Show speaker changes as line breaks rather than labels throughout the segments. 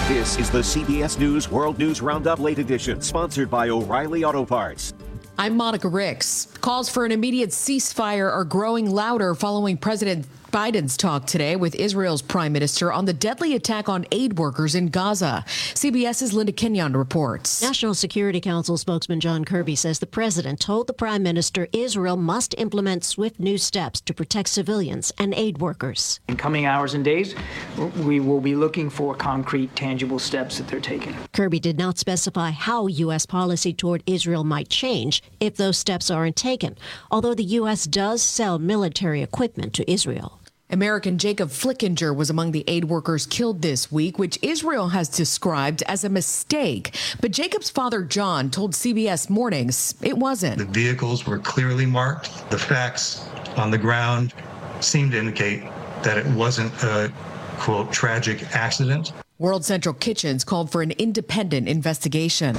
This is the CBS News World News Roundup Late Edition, sponsored by O'Reilly Auto Parts.
I'm Monica Ricks. Calls for an immediate ceasefire are growing louder following President Biden's talk today with Israel's prime minister on the deadly attack on aid workers in Gaza. CBS's Linda Kenyon reports.
National Security Council spokesman John Kirby says the president told the prime minister Israel must implement swift new steps to protect civilians and aid workers.
In coming hours and days, we will be looking for concrete, tangible steps that they're taking.
Kirby did not specify how U.S. policy toward Israel might change if those steps aren't taken, although the U.S. does sell military equipment to Israel.
American Jacob Flickinger was among the aid workers killed this week, which Israel has described as a mistake. But Jacob's father, John, told CBS Mornings it wasn't.
The vehicles were clearly marked. The facts on the ground seemed to indicate that it wasn't a, quote, tragic accident.
World Central Kitchens called for an independent investigation.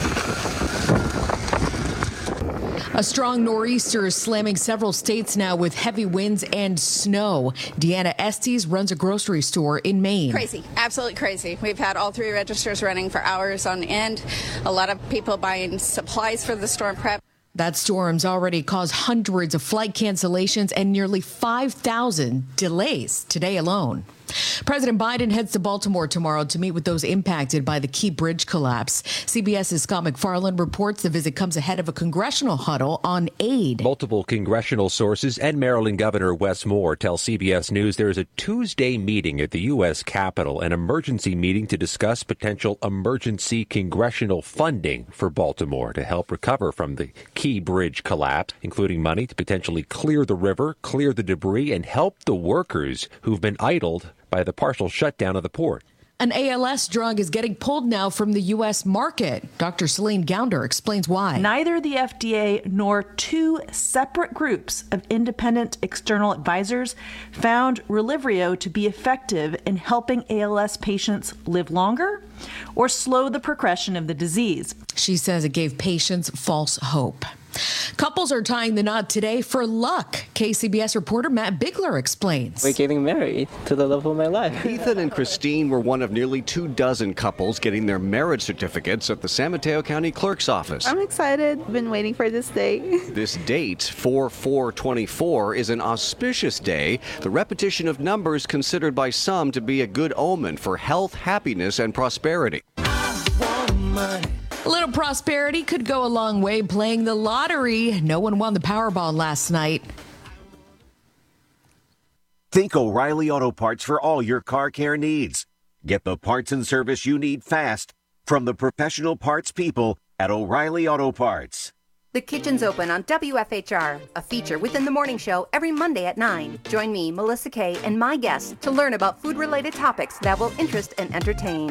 A strong nor'easter is slamming several states now with heavy winds and snow. Deanna Estes runs a grocery store in Maine.
Crazy, absolutely crazy. We've had all three registers running for hours on end. A lot of people buying supplies for the storm prep.
That storm's already caused hundreds of flight cancellations and nearly 5,000 delays today alone. President Biden heads to Baltimore tomorrow to meet with those impacted by the Key Bridge collapse. CBS's Scott MacFarlane reports the visit comes ahead of a congressional huddle on aid.
Multiple congressional sources and Maryland Governor Wes Moore tell CBS News there is a Tuesday meeting at the U.S. Capitol, an emergency meeting to discuss potential emergency congressional funding for Baltimore to help recover from the Key Bridge collapse, including money to potentially clear the river, clear the debris, and help the workers who've been idled by the partial shutdown of the port.
An ALS drug is getting pulled now from the U.S. market. Dr. Celine Gounder explains why.
Neither the FDA nor two separate groups of independent external advisors found Relyvrio to be effective in helping ALS patients live longer or slow the progression of the disease.
She says it gave patients false hope. Couples are tying the knot today for luck. KCBS reporter Matt Bigler explains.
We're getting married to the love of my life.
Ethan and Christine were one of nearly 24 couples getting their marriage certificates at the San Mateo County Clerk's office.
I'm excited. I've been waiting for this day.
This date, 4/4/24, is an auspicious day, the repetition of numbers considered by some to be a good omen for health, happiness, and prosperity.
A little prosperity could go a long way playing the lottery. No one won the Powerball last night.
Think O'Reilly Auto Parts for all your car care needs. Get the parts and service you need fast from the professional parts people at O'Reilly Auto Parts.
The Kitchen's Open on WFHR, a feature within the morning show every Monday at 9. Join me, Melissa Kay, and my guests to learn about food-related topics that will interest and entertain.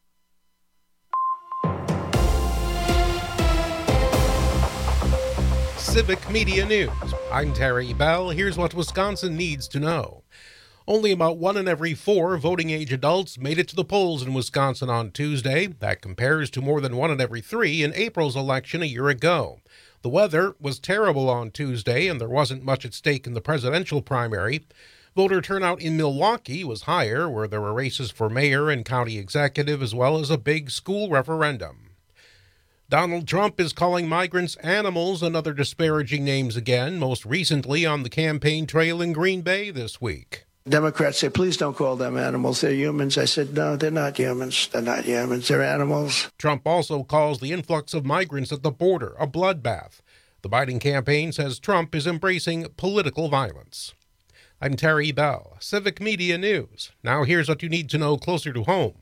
Civic Media News. I'm Terry Bell. Here's what Wisconsin needs to know. Only about 1 in every 4 voting-age adults made it to the polls in Wisconsin on Tuesday. That compares to more than 1 in every 3 in April's election a year ago. The weather was terrible on Tuesday, and there wasn't much at stake in the presidential primary. Voter turnout in Milwaukee was higher, where there were races for mayor and county executive, as well as a big school referendum. Donald Trump is calling migrants animals and other disparaging names again, most recently on the campaign trail in Green Bay this week.
Democrats say, please don't call them animals. They're humans. I said, no, they're not humans. They're not humans. They're animals.
Trump also calls the influx of migrants at the border a bloodbath. The Biden campaign says Trump is embracing political violence. I'm Terry Bell, Civic Media News. Now here's what you need to know closer to home.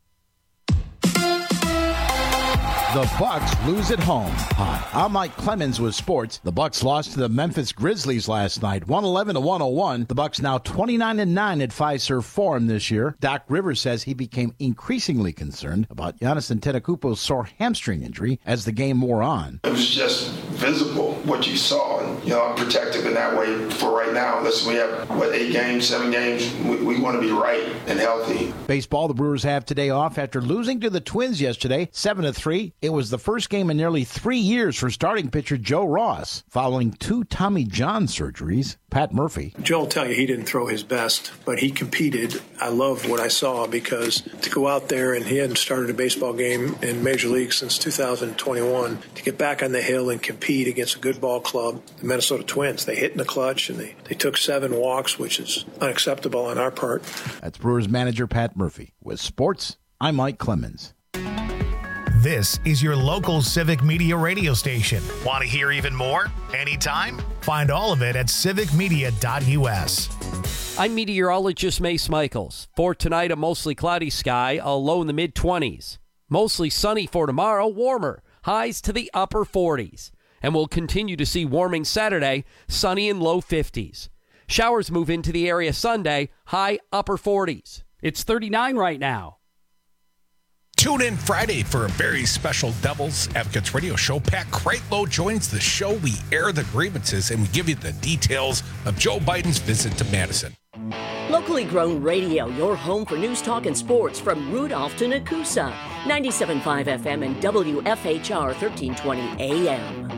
The Bucks lose at home. Hi, I'm Mike Clemens with sports. The Bucks lost to the Memphis Grizzlies last night, 111-101. The Bucks now 29-9 at Fiserv Forum this year. Doc Rivers says he became increasingly concerned about Giannis Antetokounmpo's sore hamstring injury as the game wore on.
It was just visible what you saw, and I'm protective in that way for right now. Listen, we have, 8 games, 7 games. We want to be right and healthy.
Baseball, the Brewers have today off after losing to the Twins yesterday, 7-3. It was the first game in nearly 3 years for starting pitcher Joe Ross, following 2 Tommy John surgeries. Pat Murphy.
Joe will tell you he didn't throw his best, but he competed. I loved what I saw because to go out there, and he hadn't started a baseball game in Major League since 2021, to get back on the hill and compete against a good ball club, the Minnesota Twins. They hit in the clutch, and they took 7 walks, which is unacceptable on our part.
That's Brewers manager Pat Murphy. With sports, I'm Mike Clemens.
This is your local Civic Media radio station. Want to hear even more? Anytime? Find all of it at civicmedia.us.
I'm meteorologist Mace Michaels. For tonight, a mostly cloudy sky, a low in the mid-20s. Mostly sunny for tomorrow, warmer, highs to the upper 40s. And we'll continue to see warming Saturday, sunny in low 50s. Showers move into the area Sunday, high upper 40s. It's 39 right now.
Tune in Friday for a very special Devil's Advocates radio show. Pat Kreitlow joins the show. We air the grievances and we give you the details of Joe Biden's visit to Madison.
Locally grown radio, your home for news, talk, and sports from Rudolph to Nakusa. 97.5 FM and WFHR 1320 AM.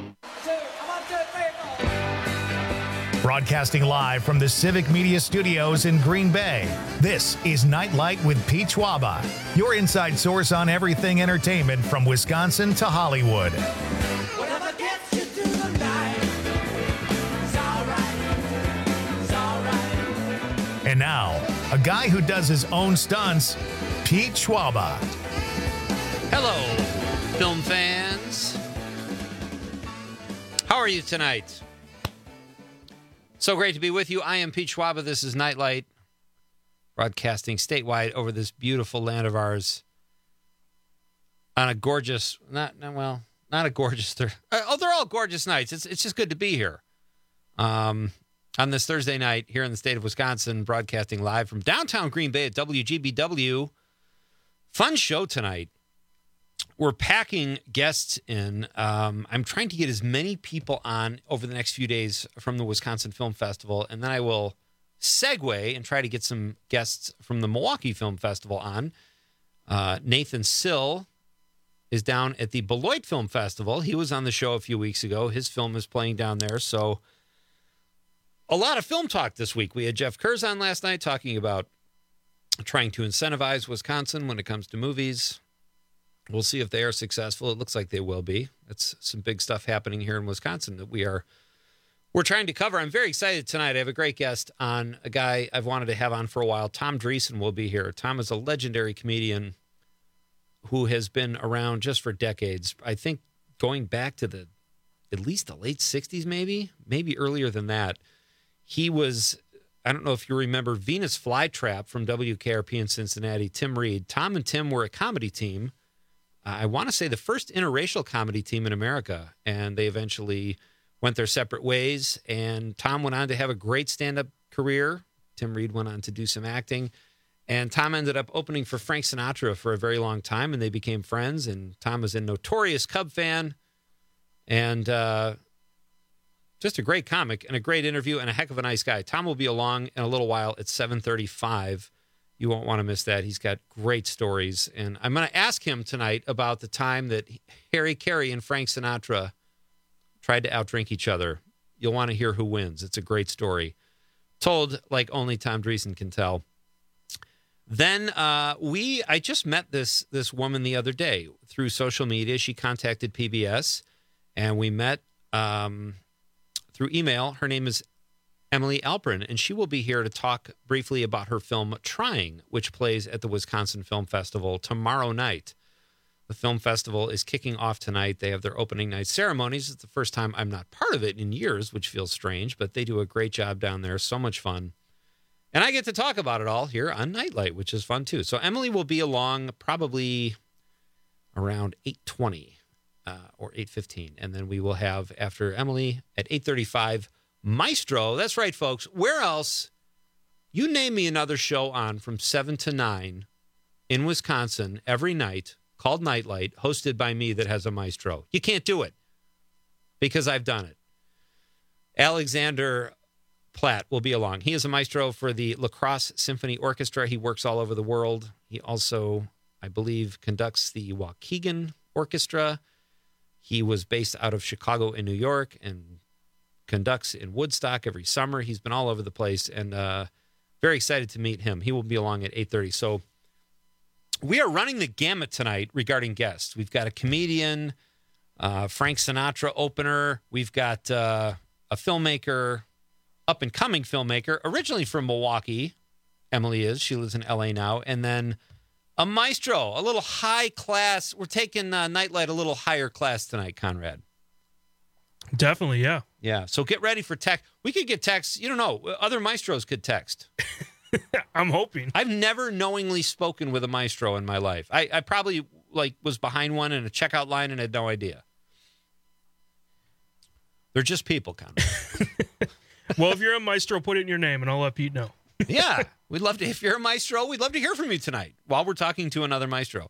Broadcasting live from the Civic Media Studios in Green Bay, this is Nightlight with Pete Schwaba, your inside source on everything entertainment from Wisconsin to Hollywood.
Whatever gets you through the night, it's all right.
And now, a guy who does his own stunts, Pete Schwaba.
Hello, film fans. How are you tonight? So great to be with you. I am Pete Schwaba. This is Nightlight, broadcasting statewide over this beautiful land of ours on a gorgeous, not a gorgeous, they're all gorgeous nights. It's just good to be here. On this Thursday night here in the state of Wisconsin, broadcasting live from downtown Green Bay at WGBW. Fun show tonight. We're packing guests in. I'm trying to get as many people on over the next few days from the Wisconsin Film Festival, and then I will segue and try to get some guests from the Milwaukee Film Festival on. Nathan Sill is down at the Beloit Film Festival. He was on the show a few weeks ago. His film is playing down there, so a lot of film talk this week. We had Jeff Kurz on last night talking about trying to incentivize Wisconsin when it comes to movies. We'll see if they are successful. It looks like they will be. It's some big stuff happening here in Wisconsin that we're trying to cover. I'm very excited tonight. I have a great guest on, a guy I've wanted to have on for a while. Tom Dreesen will be here. Tom is a legendary comedian who has been around just for decades. I think going back to at least the late 60s, maybe earlier than that. He was, I don't know if you remember Venus Flytrap from WKRP in Cincinnati, Tim Reed. Tom and Tim were a comedy team. I want to say the first interracial comedy team in America, and they eventually went their separate ways, and Tom went on to have a great stand-up career. Tim Reed went on to do some acting, and Tom ended up opening for Frank Sinatra for a very long time, and they became friends, and Tom was a notorious Cub fan, and just a great comic and a great interview and a heck of a nice guy. Tom will be along in a little while at 7:35. You won't want to miss that. He's got great stories. And I'm going to ask him tonight about the time that Harry Carey and Frank Sinatra tried to outdrink each other. You'll want to hear who wins. It's a great story, told like only Tom Dreesen can tell. Then I just met this woman the other day through social media. She contacted PBS, and we met through email. Her name is Emily Alperin, and she will be here to talk briefly about her film Trying, which plays at the Wisconsin Film Festival tomorrow night. The film festival is kicking off tonight. They have their opening night ceremonies. It's the first time I'm not part of it in years, which feels strange, but they do a great job down there. So much fun. And I get to talk about it all here on Nightlight, which is fun too. So Emily will be along probably around 8:20 or 8:15. And then we will have, after Emily, at 8:35, Maestro. That's right, folks. Where else? You name me another show on from 7 to 9 in Wisconsin every night called Nightlight, hosted by me, that has a maestro. You can't do it because I've done it. Alexander Platt will be along. He is a maestro for the La Crosse Symphony Orchestra. He works all over the world. He also, I believe, conducts the Waukegan Orchestra. He was based out of Chicago and New York and conducts in Woodstock every summer. He's been all over the place, and very excited to meet him. He will be along at 8:30. So we are running the gamut tonight regarding guests. We've got a comedian, Frank Sinatra opener. We've got a filmmaker, up-and-coming filmmaker, originally from Milwaukee. Emily is. She lives in L.A. now. And then a maestro, a little high class. We're taking Nightlight a little higher class tonight, Conrad.
Definitely, yeah.
Yeah, so get ready for text. We could get texts. You don't know. Other maestros could text.
I'm hoping.
I've never knowingly spoken with a maestro in my life. I probably was behind one in a checkout line and had no idea. They're just people, Conrad.
Well, if you're a maestro, put it in your name, and I'll let Pete know.
Yeah, we'd love to. If you're a maestro, we'd love to hear from you tonight while we're talking to another maestro.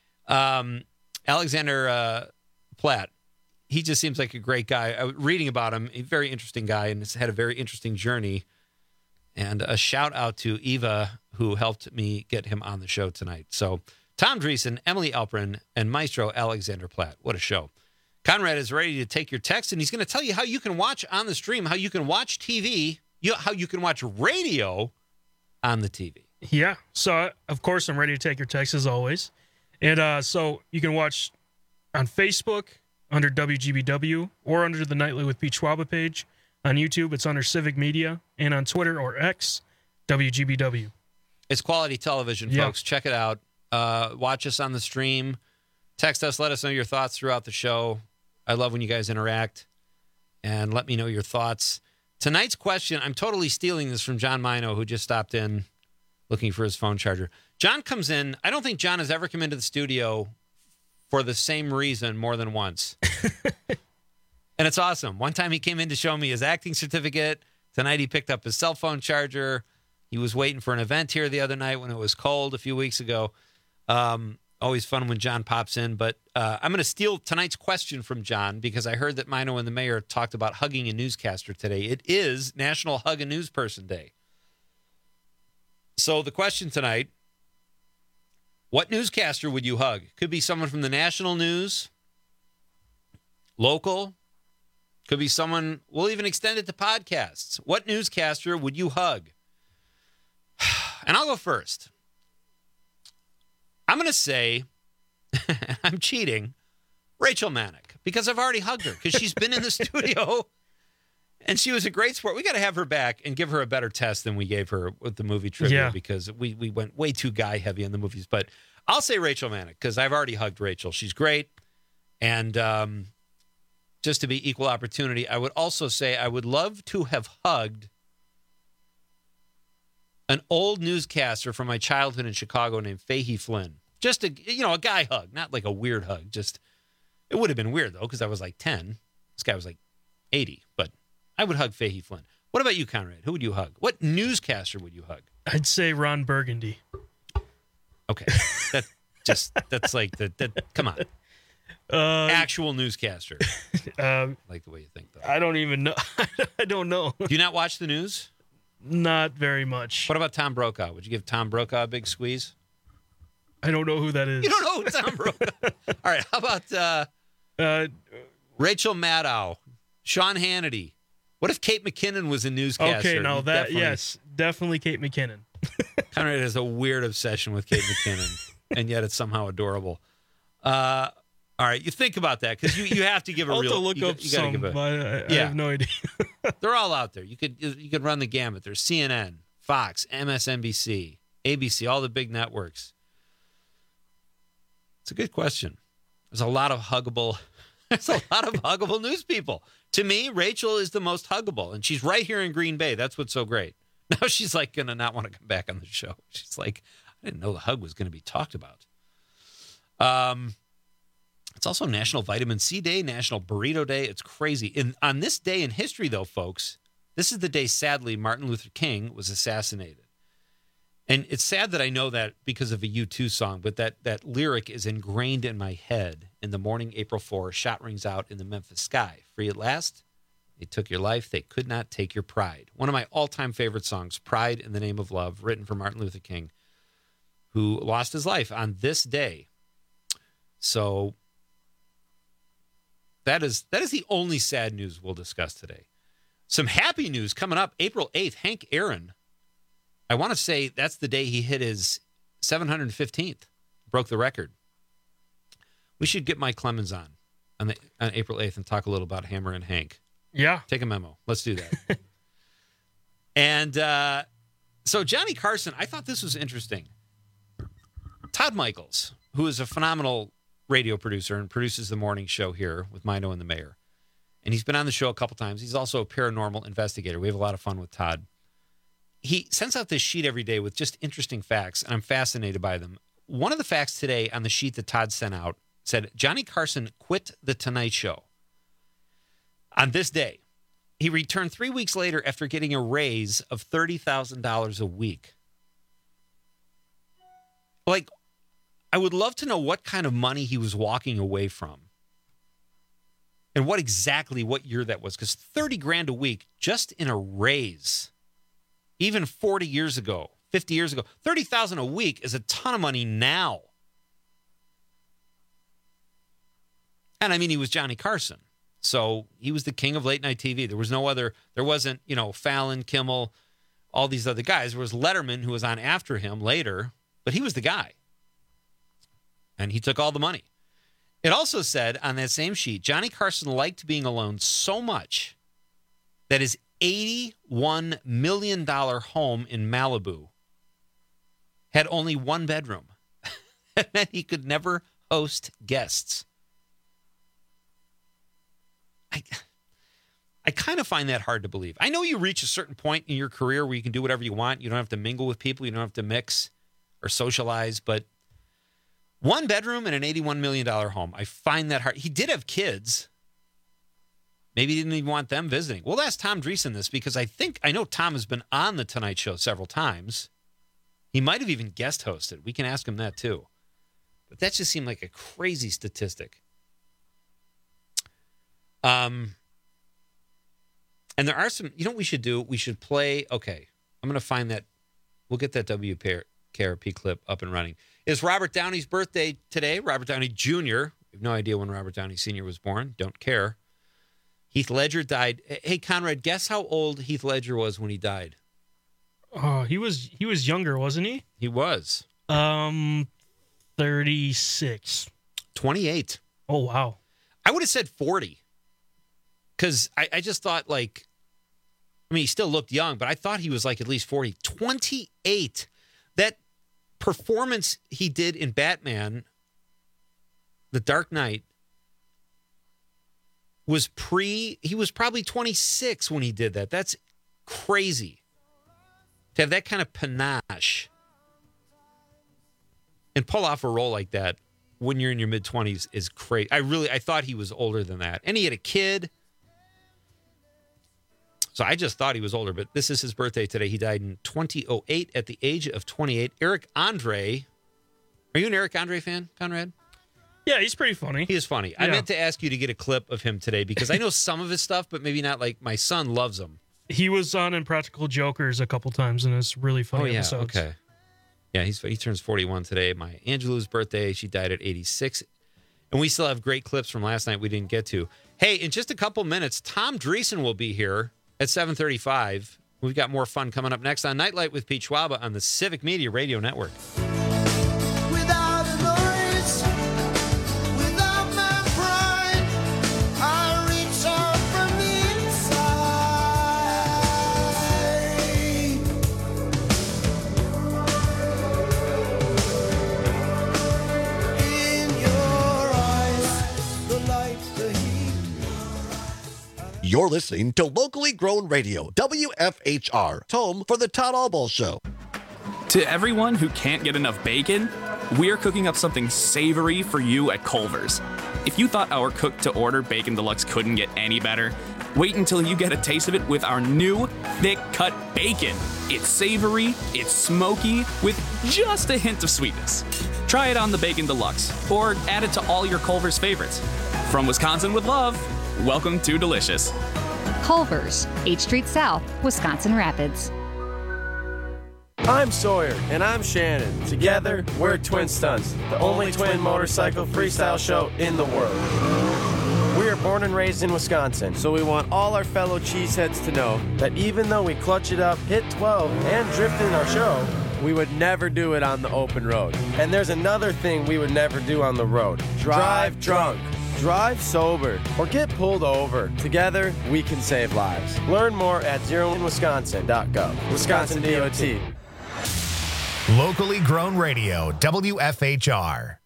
Alexander Platt, he just seems like a great guy. I was reading about him, a very interesting guy, and has had a very interesting journey. And a shout out to Eva, who helped me get him on the show tonight. So Tom Dreesen, Emily Alperin, and Maestro Alexander Platt. What a show. Conrad is ready to take your text, and he's going to tell you how you can watch on the stream, how you can watch TV, how you can watch radio on the TV.
Yeah. So, of course, I'm ready to take your text as always. And so you can watch on Facebook under WGBW or under the Nightly with Pete Schwaba page. On YouTube, it's under Civic Media. And on Twitter or X, WGBW.
It's quality television, folks. Yeah. Check it out. Watch us on the stream. Text us. Let us know your thoughts throughout the show. I love when you guys interact. And let me know your thoughts. Tonight's question, I'm totally stealing this from John Mino, who just stopped in looking for his phone charger. John comes in. I don't think John has ever come into the studio for the same reason more than once. And it's awesome. One time he came in to show me his acting certificate. Tonight he picked up his cell phone charger. He was waiting for an event here the other night when it was cold a few weeks ago. Always fun when John pops in. But I'm going to steal tonight's question from John because I heard that Mino and the mayor talked about hugging a newscaster today. It is National Hug a News Person Day. So the question tonight, what newscaster would you hug? Could be someone from the national news, local. Could be someone, we'll even extend it to podcasts. What newscaster would you hug? And I'll go first. I'm going to say, I'm cheating, Rachel Mannix, because I've already hugged her, because she's been in the studio, and she was a great sport. We got to have her back and give her a better test than we gave her with the movie trivia, because we went way too guy-heavy in the movies. But I'll say Rachel Mannix, because I've already hugged Rachel. She's great, and just to be equal opportunity, I would also say I would love to have hugged an old newscaster from my childhood in Chicago named Fahey Flynn. Just a guy hug, not like a weird hug. Just, it would have been weird though, because I was like 10. This guy was like 80, but I would hug Fahey Flynn. What about you, Conrad? Who would you hug? What newscaster would you hug?
I'd say Ron Burgundy.
Okay. That's like come on. Actual newscaster. Like the way you think, though.
I don't even know. I don't know.
Do you not watch the news?
Not very much.
What about Tom Brokaw? Would you give Tom Brokaw a big squeeze?
I don't know who that is.
You don't know who Tom Brokaw? All right. How about Rachel Maddow, Sean Hannity? What if Kate McKinnon was a newscaster?
Okay, no, definitely Kate McKinnon.
Conrad has a weird obsession with Kate McKinnon, and yet it's somehow adorable. All right, you think about that, because you have to give a
I'll
real.
I'll have to look up some, but I have no idea.
They're all out there. You could run the gamut. There's CNN, Fox, MSNBC, ABC, all the big networks. It's a good question. There's a lot of huggable news people. To me, Rachel is the most huggable, and she's right here in Green Bay. That's what's so great. Now she's like going to not want to come back on the show. She's like, I didn't know the hug was going to be talked about. It's also National Vitamin C Day, National Burrito Day. It's crazy. On this day in history, though, folks, this is the day, sadly, Martin Luther King was assassinated. And it's sad that I know that because of a U2 song, but that lyric is ingrained in my head. In the morning, April 4, shot rings out in the Memphis sky. Free at last, They took your life. They could not take your pride. One of my all-time favorite songs, Pride in the Name of Love, written for Martin Luther King, who lost his life on this day. So that is the only sad news we'll discuss today. Some happy news coming up. April 8th, Hank Aaron. I want to say that's the day he hit his 715th, broke the record. We should get Mike Clemens on April 8th and talk a little about Hammer and Hank.
Yeah.
Take a memo. Let's do that. And so Johnny Carson, I thought this was interesting. Todd Michaels, who is a phenomenal radio producer and produces the morning show here with Mino and the Mayor. And he's been on the show a couple times. He's also a paranormal investigator. We have a lot of fun with Todd. He sends out this sheet every day with just interesting facts, and I'm fascinated by them. One of the facts today on the sheet that Todd sent out said, Johnny Carson quit The Tonight Show on this day. He returned 3 weeks later after getting a raise of $30,000 a week. Like, I would love to know what kind of money he was walking away from and what year that was, because $30,000 a week just in a raise, even 40 years ago, 50 years ago, $30,000 a week is a ton of money now. And I mean, he was Johnny Carson. So he was the king of late night TV. There wasn't, Fallon, Kimmel, all these other guys. There was Letterman, who was on after him later, but he was the guy. And he took all the money. It also said on that same sheet, Johnny Carson liked being alone so much that his $81 million home in Malibu had only one bedroom. That meant he could never host guests. I kind of find that hard to believe. I know you reach a certain point in your career where you can do whatever you want. You don't have to mingle with people. You don't have to mix or socialize. But one bedroom in an $81 million home, I find that hard. He did have kids. Maybe he didn't even want them visiting. We'll ask Tom Dreesen this because I know Tom has been on The Tonight Show several times. He might have even guest hosted. We can ask him that too. But that just seemed like a crazy statistic. And there are some, what we should do? We should play, okay, I'm going to find that. We'll get that WKRP clip up and running. It's Robert Downey's birthday today. Robert Downey Jr. We have no idea when Robert Downey Sr. was born. Don't care. Heath Ledger died. Hey, Conrad, guess how old Heath Ledger was when he died?
Oh, he was younger, wasn't he?
He was.
36.
28.
Oh, wow.
I would have said 40. Because I just thought, he still looked young, but I thought he was at least 40. 28. That performance he did in Batman, The Dark Knight, he was probably 26 when he did that. That's crazy. To have that kind of panache and pull off a role like that when you're in your mid-20s is crazy. I thought he was older than that. And he had a kid. So I just thought he was older, but this is his birthday today. He died in 2008 at the age of 28. Eric Andre. Are you an Eric Andre fan, Conrad?
Yeah, he's pretty funny.
He is funny. Yeah. I meant to ask you to get a clip of him today because I know some of his stuff, but maybe not. My son loves him.
He was on Impractical Jokers a couple times, and it's really funny episodes.
Okay. Yeah, he turns 41 today. Maya Angelou's birthday. She died at 86. And we still have great clips from last night we didn't get to. Hey, in just a couple minutes, Tom Dreesen will be here at 7:35. We've got more fun coming up next on Nightlight with Pete Schwaba on the Civic Media Radio Network.
Without a noise, without my pride, I reach out from the inside. In your eyes, the light, the heat.
You're listening to locally grown radio, WFHR, home for the Todd Alball Show.
To everyone who can't get enough bacon, we're cooking up something savory for you at Culver's. If you thought our cooked-to-order Bacon Deluxe couldn't get any better, wait until you get a taste of it with our new thick-cut bacon. It's savory, it's smoky, with just a hint of sweetness. Try it on the Bacon Deluxe, or add it to all your Culver's favorites. From Wisconsin with love, welcome to Delicious.
Culver's, H Street South, Wisconsin Rapids.
I'm Sawyer. And I'm Shannon. Together, we're Twin Stunts, the only twin motorcycle freestyle show in the world. We are born and raised in Wisconsin, so we want all our fellow cheeseheads to know that even though we clutch it up, hit 12, and drift in our show, we would never do it on the open road. And there's another thing we would never do on the road. Drive drunk. Drive sober or get pulled over. Together, we can save lives. Learn more at zeroinwisconsin.gov. Wisconsin DOT.
Locally grown radio, WFHR.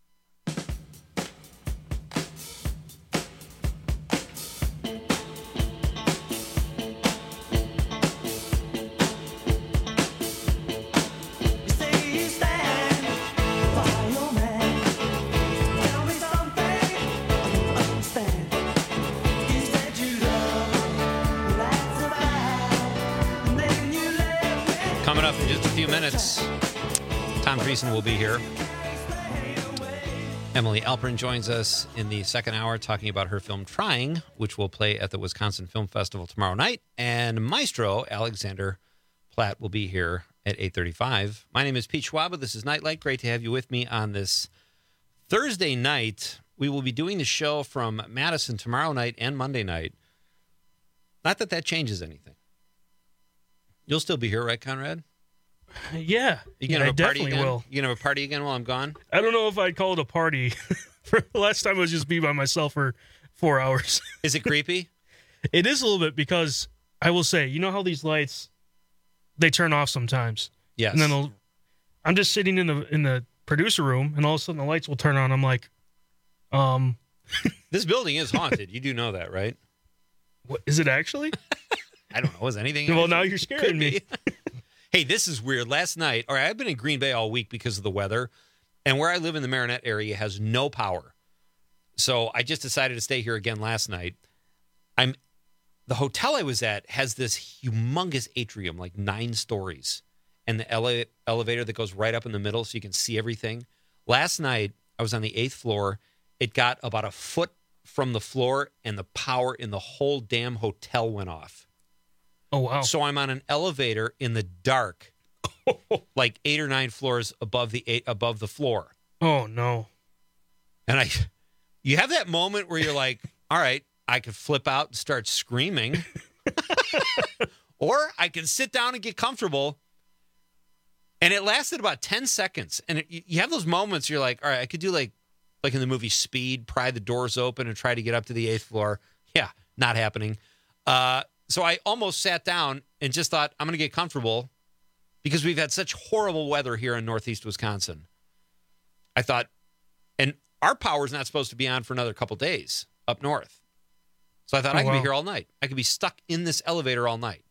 Coming up in just a few minutes, Tom Dreesen will be here. Emily Alperin joins us in the second hour talking about her film Trying, which will play at the Wisconsin Film Festival tomorrow night. And Maestro Alexander Platt will be here at 8:35. My name is Pete Schwaba. This is Nightlight. Great to have you with me on this Thursday night. We will be doing the show from Madison tomorrow night and Monday night. Not that that changes anything. You'll still be here, right, Conrad?
Yeah.
You gonna have a party
definitely
again?
will.
You gonna have a party again while I'm gone?
I don't know if I'd call it a party. For the last time I was just be by myself for 4 hours.
Is it creepy?
It is a little bit because I will say, you know how these lights, they turn off sometimes.
Yes.
And then I'm just sitting in the producer room, and all of a sudden the lights will turn on. I'm like,
This building is haunted. You do know that, right?
What is it actually?
I don't know. Is anything?
Well, now you're scaring me.
Hey, this is weird. Last night, all right, I've been in Green Bay all week because of the weather, and where I live in the Marinette area has no power. So I just decided to stay here again last night. The hotel I was at has this humongous atrium, like 9 stories, and the elevator that goes right up in the middle so you can see everything. Last night, I was on the 8th floor. It got about a foot from the floor, and the power in the whole damn hotel went off.
Oh, wow.
So I'm on an elevator in the dark, like 8 or 9 floors above the floor.
Oh, no.
And you have that moment where you're like, all right, I could flip out and start screaming, or I can sit down and get comfortable. And it lasted about 10 seconds. And you have those moments you're like, all right, I could do like in the movie Speed, pry the doors open and try to get up to the 8th floor. Yeah, not happening. So I almost sat down and just thought, I'm going to get comfortable because we've had such horrible weather here in Northeast Wisconsin. I thought, and our power's not supposed to be on for another couple days up north. So I thought I could be here all night. I could be stuck in this elevator all night.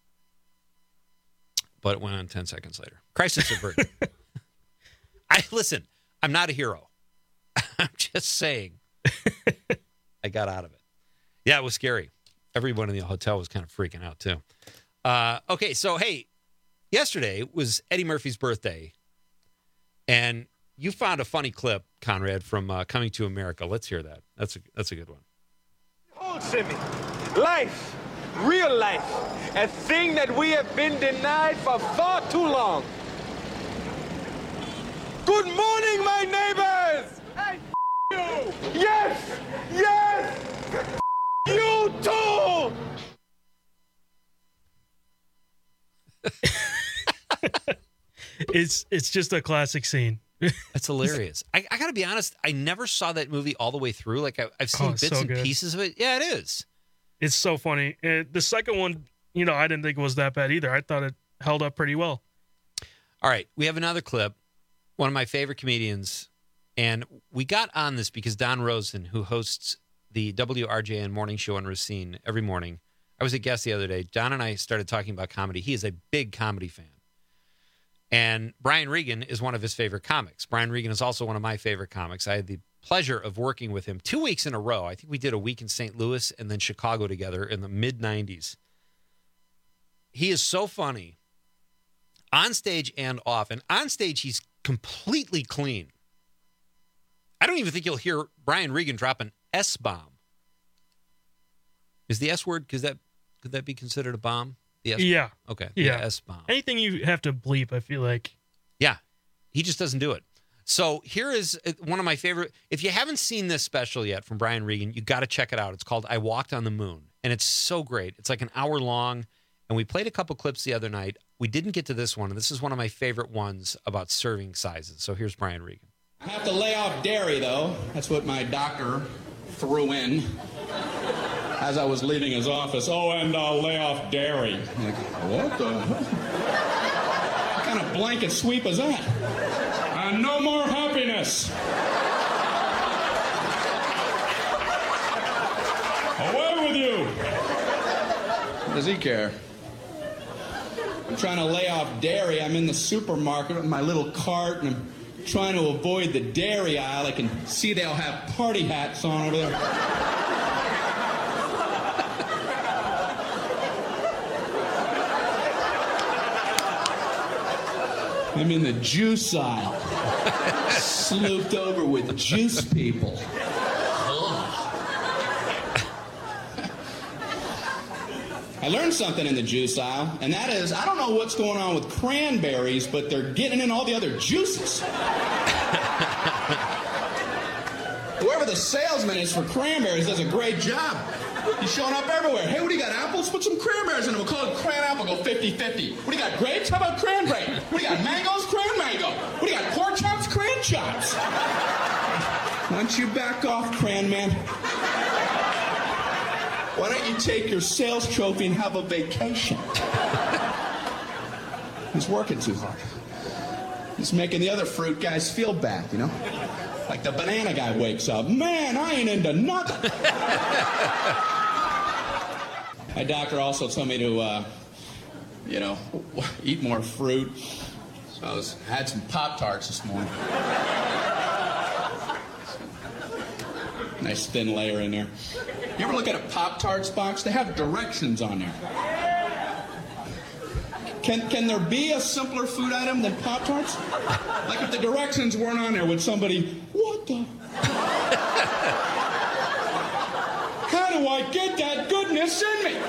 But it went on 10 seconds later. Crisis averted. Listen, I'm not a hero. I'm just saying I got out of it. Yeah, it was scary. Everyone in the hotel was kind of freaking out, too. Okay, so, hey, yesterday was Eddie Murphy's birthday, and you found a funny clip, Conrad, from Coming to America. Let's hear that. That's a good one.
Hold to me. Life, real life, a thing that we have been denied for far too long. Good morning, my neighbors! Hey, you! Yes! Yes! You too!
It's just a classic scene.
That's hilarious. I got to be honest. I never saw that movie all the way through. Like I've seen bits and pieces of it. Yeah, it is.
It's so funny. The second one, I didn't think it was that bad either. I thought it held up pretty well.
All right, we have another clip. One of my favorite comedians, and we got on this because Don Rosen, who hosts the WRJN morning show on Racine every morning. I was a guest the other day. Don and I started talking about comedy. He is a big comedy fan. And Brian Regan is one of his favorite comics. Brian Regan is also one of my favorite comics. I had the pleasure of working with him 2 weeks in a row. I think we did a week in St. Louis and then Chicago together in the mid-'90s. He is so funny on stage and off. And on stage, he's completely clean. I don't even think you'll hear Brian Regan drop an S-bomb. Is the S word, could that be considered a bomb? The S
Yeah.
Okay.
Yeah.
The S bomb.
Anything you have to bleep, I feel like.
Yeah. He just doesn't do it. So here is one of my favorite. If you haven't seen this special yet from Brian Regan, you got to check it out. It's called I Walked on the Moon. And it's so great. It's like an hour long. And we played a couple clips the other night. We didn't get to this one. And this is one of my favorite ones about serving sizes. So here's Brian Regan.
I have to lay off dairy, though. That's what my doctor threw in as I was leaving his office. Oh, and I'll lay off dairy. I'm like, what the? What kind of blanket sweep is that? And no more happiness. Away with you. What does he care? I'm trying to lay off dairy. I'm in the supermarket with my little cart, and I'm trying to avoid the dairy aisle. I can see they'll have party hats on over there. I'm in the juice aisle, slooped over with juice people. I learned something in the juice aisle, and that is, I don't know what's going on with cranberries, but they're getting in all the other juices. Whoever the salesman is for cranberries does a great job. He's showing up everywhere. Hey, what do you got, apples? Put some cranberries in them. We'll call it cran apple, go 50-50. What do you got, grapes? How about cranberry? What do you got, mangoes? Cran mango. What do you got, pork chops? Cran chops. Why don't you back off, cran man? Why don't you take your sales trophy and have a vacation? He's working too hard. He's making the other fruit guys feel bad, you know? Like the banana guy wakes up, man, I ain't into nothing. My doctor also told me to, eat more fruit. So I had some Pop-Tarts this morning. Nice thin layer in there. You ever look at a Pop-Tarts box? They have directions on there. Can there be a simpler food item than Pop-Tarts? Like if the directions weren't on there, would somebody, what the? How do I get that goodness in me?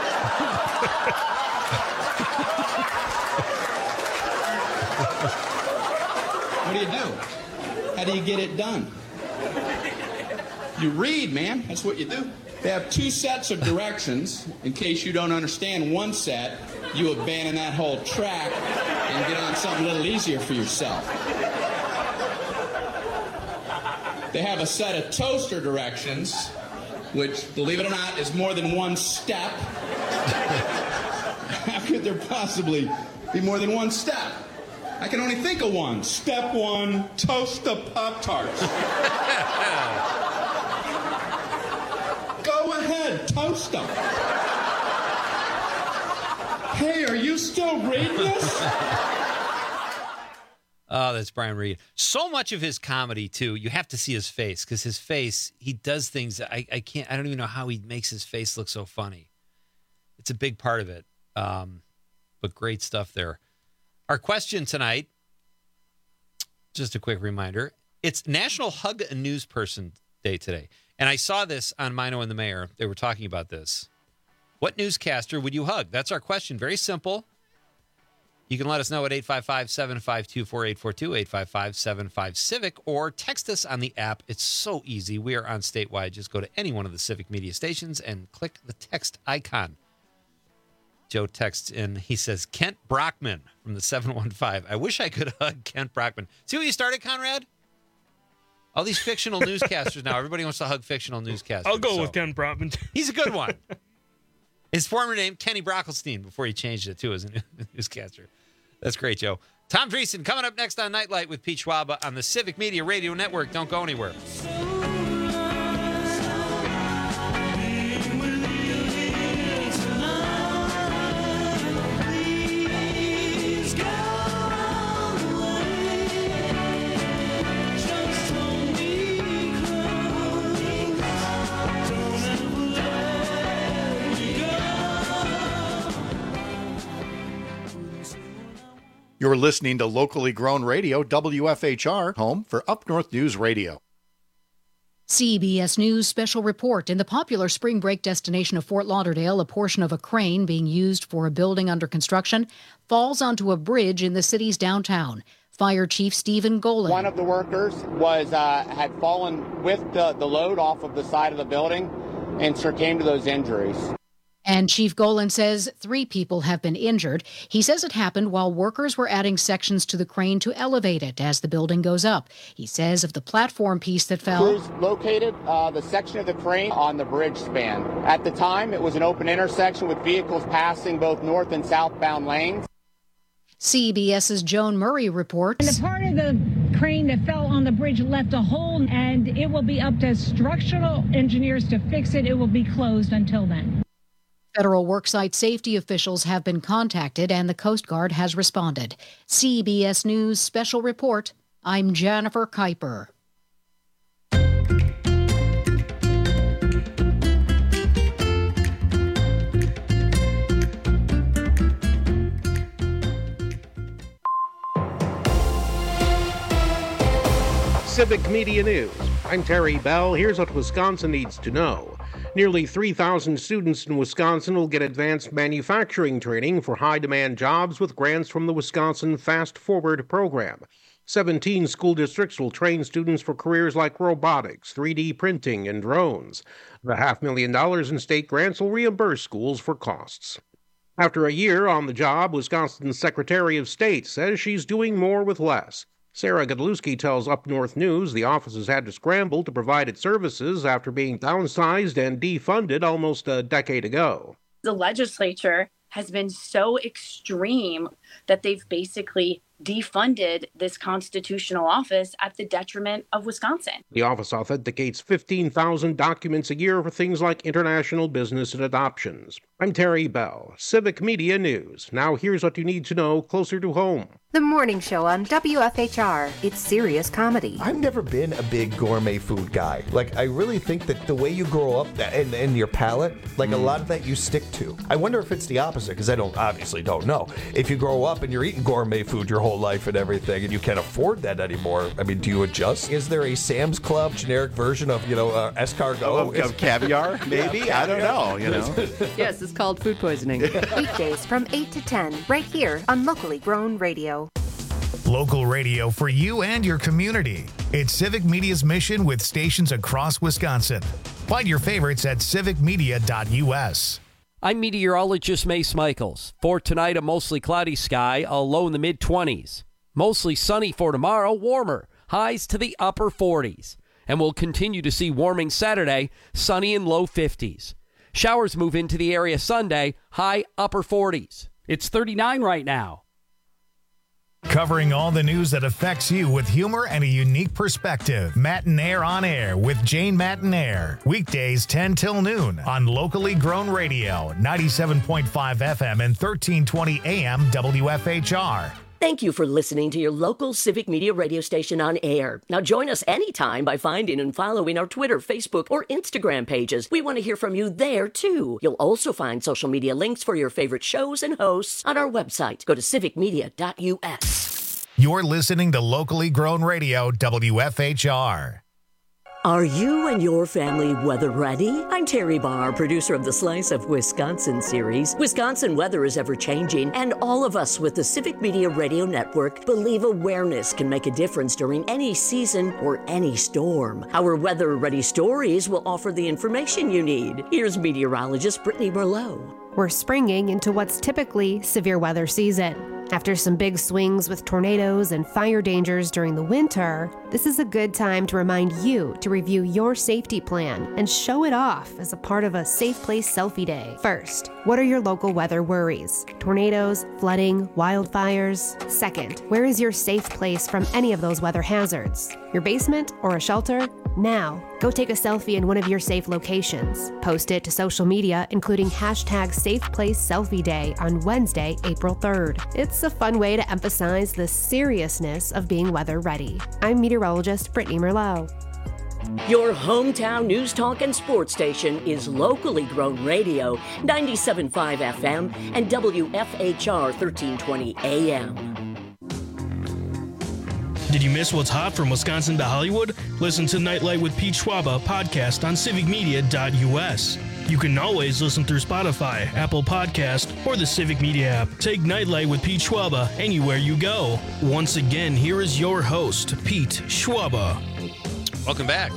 What do you do? How do you get it done? You read, man. That's what you do. They have two sets of directions. In case you don't understand one set, you abandon that whole track and get on something a little easier for yourself. They have a set of toaster directions, which, believe it or not, is more than one step. How could there possibly be more than one step? I can only think of one. Step one, toast the Pop-Tarts. Go ahead, toast them. Hey, are you still reading this?
Oh, that's Brian Regan. So much of his comedy, too, you have to see his face, because his face, he does things that I don't even know how he makes his face look so funny. It's a big part of it. But great stuff there. Our question tonight, just a quick reminder, it's National Hug a News Person Day today. And I saw this on Mino and the Mayor. They were talking about this. What newscaster would you hug? That's our question. Very simple. You can let us know at 855-752-4842, 855-75-CIVIC, or text us on the app. It's so easy. We are on statewide. Just go to any one of the Civic media stations and click the text icon. Joe texts in. He says, Kent Brockman from the 715. I wish I could hug Kent Brockman. See what you started, Conrad? All these fictional newscasters now. Everybody wants to hug fictional newscasters.
I'll go with Kent Brockman.
He's a good one. His former name, Kenny Brockelstein, before he changed it, too, as a newscaster. That's great, Joe. Tom Dreesen coming up next on Nightlight with Pete Schwab on the Civic Media Radio Network. Don't go anywhere.
You're listening to locally grown radio, WFHR, home for Up North News Radio.
CBS News special report. In the popular spring break destination of Fort Lauderdale, a portion of a crane being used for a building under construction falls onto a bridge in the city's downtown. Fire Chief Stephen Golan.
One of the workers had fallen with the load off of the side of the building and succumbed to those injuries.
And Chief Golan says 3 people have been injured. He says it happened while workers were adding sections to the crane to elevate it as the building goes up. He says of the platform piece that fell.
Crews located the section of the crane on the bridge span. At the time, it was an open intersection with vehicles passing both north and southbound lanes.
CBS's Joan Murray reports.
And the part of the crane that fell on the bridge left a hole, and it will be up to structural engineers to fix it. It will be closed until then.
Federal worksite safety officials have been contacted and the Coast Guard has responded. CBS News special report. I'm Jennifer Kuiper.
Civic Media News. I'm Terry Bell. Here's what Wisconsin needs to know. Nearly 3,000 students in Wisconsin will get advanced manufacturing training for high-demand jobs with grants from the Wisconsin Fast Forward program. 17 school districts will train students for careers like robotics, 3D printing, and drones. The $500,000 in state grants will reimburse schools for costs. After a year on the job, Wisconsin's Secretary of State says she's doing more with less. Sarah Godlewski tells Up North News the office has had to scramble to provide its services after being downsized and defunded almost a decade ago.
The legislature has been so extreme that they've basically defunded this constitutional office at the detriment of Wisconsin.
The office authenticates 15,000 documents a year for things like international business and adoptions. I'm Terry Bell, Civic Media News. Now here's what you need to know closer to home.
The morning show on WFHR. It's serious comedy.
I've never been a big gourmet food guy. I really think that the way you grow up and your palate, a lot of that you stick to. I wonder if it's the opposite, because I obviously don't know. If you grow up and you're eating gourmet food your whole life and everything, and you can't afford that anymore, I mean, do you adjust? Is there a Sam's Club generic version of, escargot?
Of caviar, maybe?
Yeah,
I don't know,
Yes, it's called food poisoning.
Weekdays from 8 to 10, right here on Locally Grown Radio.
Local radio for you and your community. It's Civic Media's mission with stations across Wisconsin. Find your favorites at civicmedia.us.
I'm meteorologist Mace Michaels. For tonight, a mostly cloudy sky, a low in the mid-20s. Mostly sunny for tomorrow, warmer, highs to the upper 40s. And we'll continue to see warming Saturday, sunny in low 50s. Showers move into the area Sunday, high upper 40s. It's 39 right now.
Covering all the news that affects you with humor and a unique perspective. Matinaire on Air with Jane Matinaire. Weekdays 10 till noon on Locally Grown Radio, 97.5 FM and 1320 AM WFHR.
Thank you for listening to your local Civic Media radio station on air. Now join us anytime by finding and following our Twitter, Facebook, or Instagram pages. We want to hear from you there, too. You'll also find social media links for your favorite shows and hosts on our website. Go to civicmedia.us.
You're listening to Locally Grown Radio, WFHR.
Are you and your family weather ready? I'm Terry Barr, producer of the Slice of Wisconsin series. Wisconsin weather is ever-changing, and all of us with the Civic Media Radio Network believe awareness can make a difference during any season or any storm. Our weather-ready stories will offer the information you need. Here's meteorologist Brittany Merlot.
We're springing into what's typically severe weather season. After some big swings with tornadoes and fire dangers during the winter, this is a good time to remind you to review your safety plan and show it off as a part of a Safe Place Selfie Day. First, what are your local weather worries? Tornadoes, flooding, wildfires? Second, where is your safe place from any of those weather hazards? Your basement or a shelter? Now, go take a selfie in one of your safe locations. Post it to social media, including hashtag SafePlaceSelfieDay on Wednesday, April 3rd. It's a fun way to emphasize the seriousness of being weather ready. I'm meteorologist Brittany Merlot.
Your hometown news talk and sports station is Locally Grown Radio, 97.5 FM and WFHR 1320 AM.
Did you miss what's hot from Wisconsin to Hollywood? Listen to Nightlight with Pete Schwaba podcast on civicmedia.us. You can always listen through Spotify, Apple Podcast, or the Civic Media app. Take Nightlight with Pete Schwaba anywhere you go. Once again, here is your host, Pete Schwaba.
Welcome back.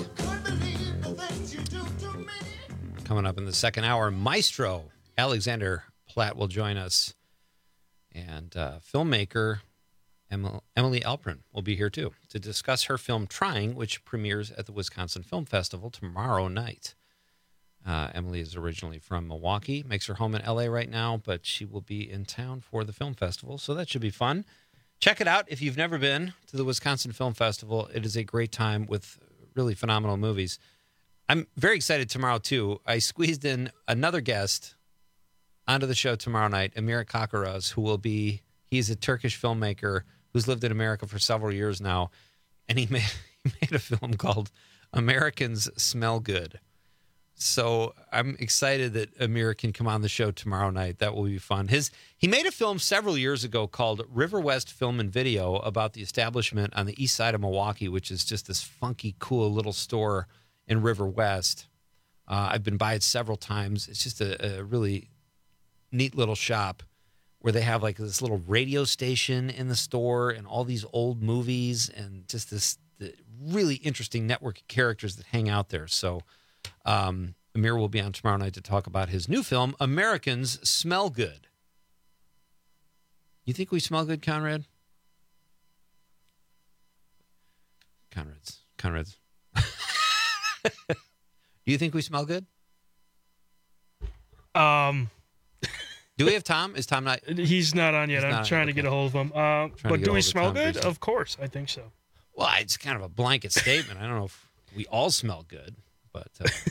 Coming up in the second hour, Maestro Alexander Platt will join us. And filmmaker Emily Alprin will be here, too, to discuss her film Trying, which premieres at the Wisconsin Film Festival tomorrow night. Emily is originally from Milwaukee, makes her home in L.A. right now, but she will be in town for the film festival, so that should be fun. Check it out if you've never been to the Wisconsin Film Festival. It is a great time with really phenomenal movies. I'm very excited tomorrow, too. I squeezed in another guest onto the show tomorrow night, Amir Kakaraz, who will be, he's a Turkish filmmaker who's lived in America for several years now, and he made a film called Americans Smell Good. So I'm excited that Amir can come on the show tomorrow night. That will be fun. He made a film several years ago called River West Film and Video about the establishment on the east side of Milwaukee, which is just this funky, cool little store in River West. I've been by it several times. It's just a really neat little shop where they have like this little radio station in the store and all these old movies and just the really interesting network of characters that hang out there. So Amir will be on tomorrow night to talk about his new film, Americans Smell Good. You think we smell good, Conrad? Conrad's. Do you think we smell good? Do we have Tom? Is Tom not?
He's not on yet. I'm trying to get a hold of him. But do we smell good? Of course, I think so.
Well, it's kind of a blanket statement. I don't know if we all smell good, but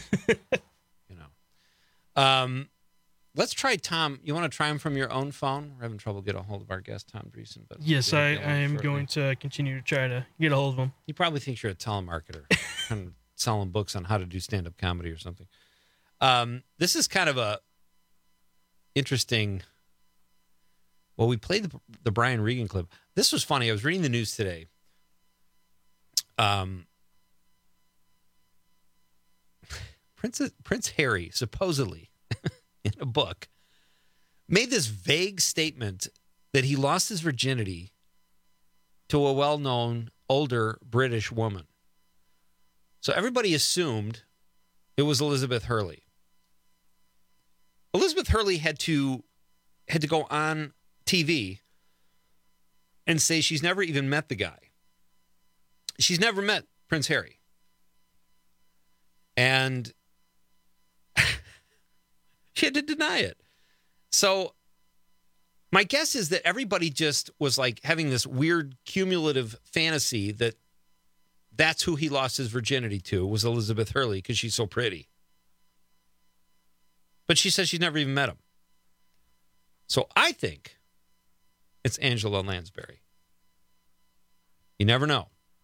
let's try Tom. You want to try him from your own phone? We're having trouble getting a hold of our guest, Tom Dreesen. But
yes, I am going to continue to try to get a hold of him.
He probably thinks you're a telemarketer, kind of selling books on how to do stand-up comedy or something. This is kind of a interesting. Well, we played the Brian Regan clip. This was funny. I was reading the news today. Prince Harry supposedly in a book made this vague statement that he lost his virginity to a well-known older British woman. So everybody assumed it was Elizabeth Hurley. Elizabeth Hurley had to go on TV and say she's never even met the guy. She's never met Prince Harry. And she had to deny it. So my guess is that everybody just was like having this weird cumulative fantasy that that's who he lost his virginity to, was Elizabeth Hurley, because she's so pretty. But she says she's never even met him. So I think it's Angela Lansbury. You never know.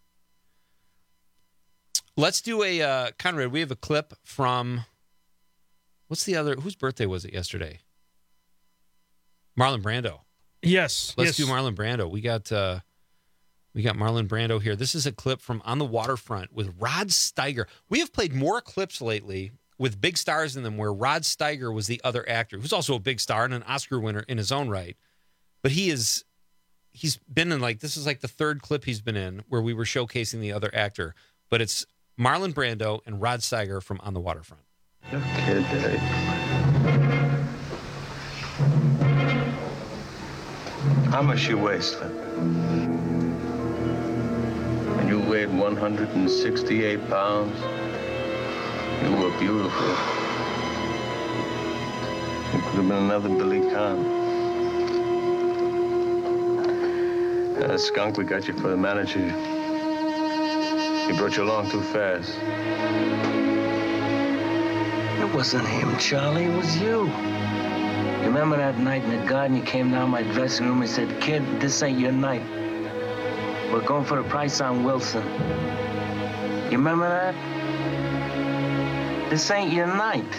Let's do a, Conrad, we have a clip from, whose birthday was it yesterday? Marlon Brando.
Yes.
Let's do Marlon Brando. We got Marlon Brando here. This is a clip from On the Waterfront with Rod Steiger. We have played more clips lately with big stars in them where Rod Steiger was the other actor, who's also a big star and an Oscar winner in his own right. But he's been in this is like the third clip he's been in where we were showcasing the other actor. But it's Marlon Brando and Rod Steiger from On the Waterfront.
Okay, Dave. How much you weigh, Slip? And you weighed 168 pounds. You were beautiful. You could have been another Billy Kahn. That skunk we got you for the manager. He brought you along too fast.
It wasn't him, Charlie. It was you. You remember that night in the garden? You came down my dressing room and said, "Kid, this ain't your night. We're going for the price on Wilson." You remember that? This ain't your night.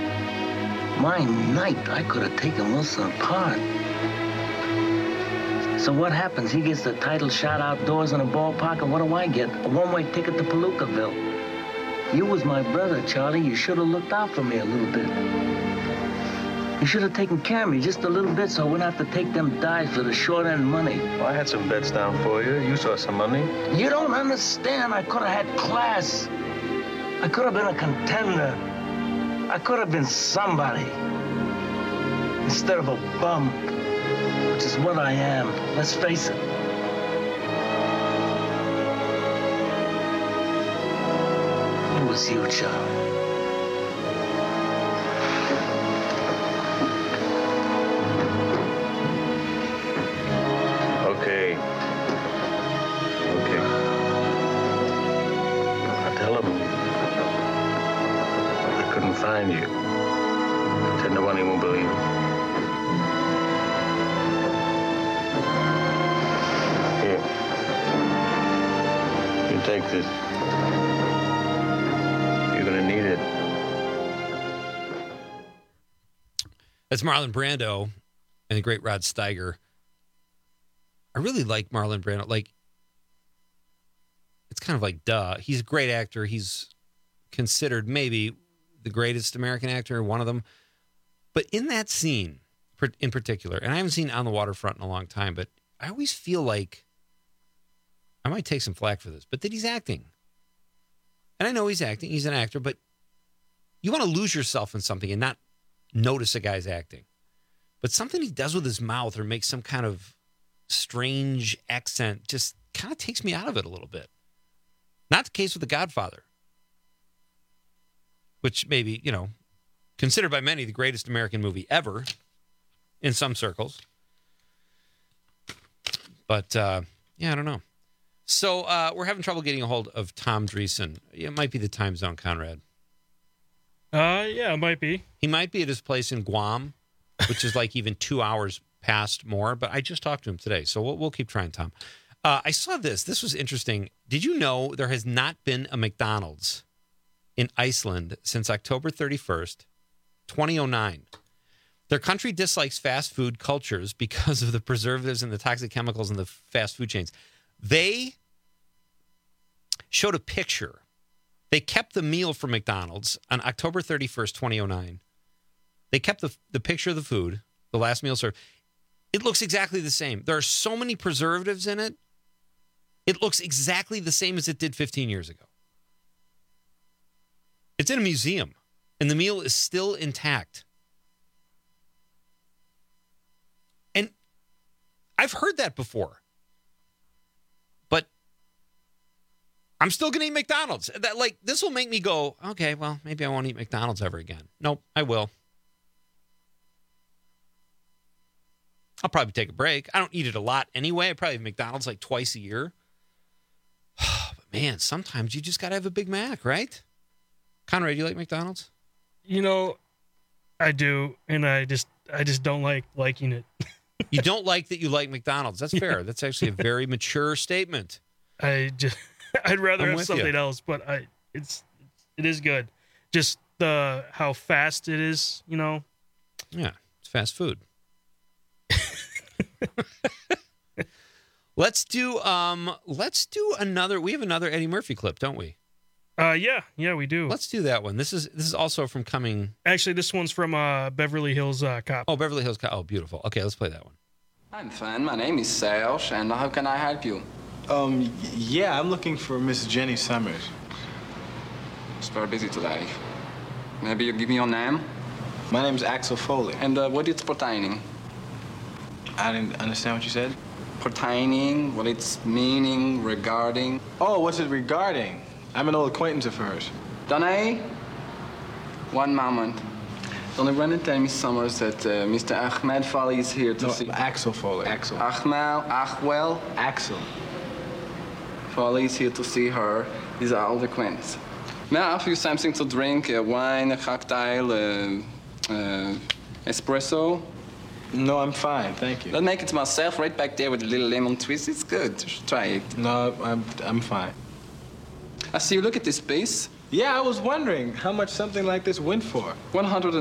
My night. I could have taken Wilson apart. So what happens? He gets the title shot outdoors in a ballpark, and what do I get? A one-way ticket to Palookaville. You was my brother, Charlie. You should have looked out for me a little bit. You should have taken care of me just a little bit so I wouldn't have to take them dives for the short-end money.
Well, I had some bets down for you. You saw some money.
You don't understand. I could have had class. I could have been a contender. I could have been somebody. Instead of a bum, which is what I am. Let's face it. It was you, Charlie.
Okay. I tell him I couldn't find you. I said nobody won't believe it. Here. You take this. You're gonna need it.
That's Marlon Brando and the great Rod Steiger. I really like Marlon Brando. Like, it's kind of like, duh. He's a great actor. He's considered maybe the greatest American actor, one of them. But in that scene in particular, and I haven't seen On the Waterfront in a long time, but I always feel like, I might take some flack for this, but that he's acting. And I know he's acting. He's an actor, but you want to lose yourself in something and not notice a guy's acting. But something he does with his mouth or makes some kind of strange accent just kind of takes me out of it a little bit. Not the case with The Godfather, which maybe, you know, considered by many the greatest American movie ever in some circles. But, yeah, I don't know. So we're having trouble getting a hold of Tom Dreesen. It might be the time zone, Conrad.
Yeah, it might be.
He might be at his place in Guam, which is like even 2 hours past more, but I just talked to him today, so we'll keep trying, Tom. I saw this. This was interesting. Did you know there has not been a McDonald's in Iceland since October 31st, 2009? Their country dislikes fast food cultures because of the preservatives and the toxic chemicals in the fast food chains. They showed a picture. They kept the meal from McDonald's on October 31st, 2009. They kept the picture of the food, the last meal served. It looks exactly the same. There are so many preservatives in it. It looks exactly the same as it did 15 years ago. It's in a museum, and the meal is still intact. And I've heard that before. But I'm still going to eat McDonald's. This will make me go, okay, well, maybe I won't eat McDonald's ever again. Nope, I will. I'll probably take a break. I don't eat it a lot anyway. I probably have McDonald's like twice a year. But man, sometimes you just got to have a Big Mac, right? Conrad, do you like McDonald's?
You know, I do, and I just don't liking it.
You don't like that you like McDonald's. That's fair. That's actually a very mature statement.
I'd rather have something else, but it is good. Just how fast it is, you know.
Yeah, it's fast food. Let's do another. We have another Eddie Murphy clip, don't we?
Yeah, we do.
Let's do that one. This is also from coming.
Actually, this one's from Beverly Hills Cop.
Oh, Beverly Hills Cop. Oh, beautiful. Okay, let's play that one.
I'm fine. My name is Serge, and how can I help you?
Yeah, I'm looking for Miss Jenny Summers.
She's very busy today. Maybe you give me your name?
My name's Axel Foley.
And what is pertaining?
I didn't understand what you said.
Pertaining, what it's meaning, regarding.
Oh, what's it regarding? I'm an old acquaintance of hers.
Donny? One moment. Donny, run and tell Miss Summers that Mr. Ahmed Foley is here to see...
Axel Foley. Axel.
Achwell?
Axel.
Foley is here to see her. These are old acquaintances. May I offer you something to drink? A wine, a cocktail, espresso?
No, I'm fine, thank you.
I'll make it myself right back there with a little lemon twist. It's good. You should try it.
No, I'm fine.
I see you look at this piece.
Yeah, I was wondering how much something like this went for.